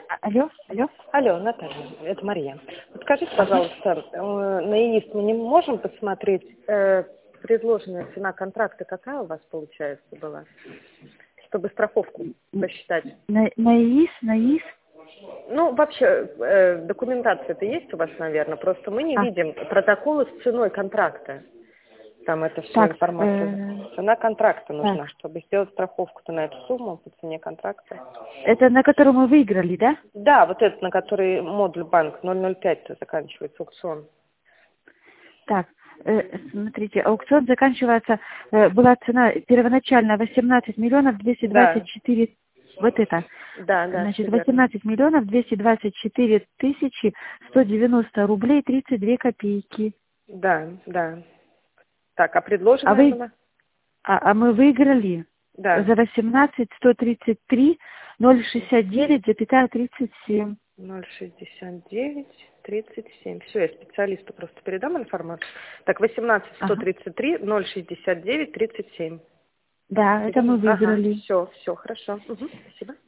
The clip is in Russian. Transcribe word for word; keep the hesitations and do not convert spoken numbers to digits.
А- Алло, алло. Алло, Наталья, это Мария. Подскажите, пожалуйста, э, на ИИС мы не можем посмотреть э, предложенная цена контракта, какая у вас получается была, чтобы страховку посчитать? На, на ИИС, на ИИС. Ну, вообще, э, документация-то есть у вас, наверное, просто мы не А, видим протоколы с ценой контракта. Там это все так, информация. э, Цена контракта нужна, так. чтобы сделать страховку-то на эту сумму по цене контракта. Это на котором мы выиграли, да? Да, вот этот, на который модуль банк ноль ноль пять заканчивается, аукцион. Так, э, смотрите, аукцион заканчивается, э, была цена первоначально восемнадцать миллионов двести Да, двадцать четыре, вот это. да, да, Значит, все верно. восемнадцать миллионов двести двадцать четыре тысячи сто девяносто рублей тридцать две копейки. Да, да. Так, а А предложенная вы, была? а, а мы выиграли Да. за восемнадцать сто тридцать три ноль шестьдесят девять запятая тридцать семь. ноль шестьдесят девять тридцать семь. Все, я специалисту просто передам информацию. Так, восемнадцать сто Ага. тридцать три ноль шестьдесят девять тридцать семь. Да, это мы Ага, выиграли. все, все, хорошо. Угу, спасибо.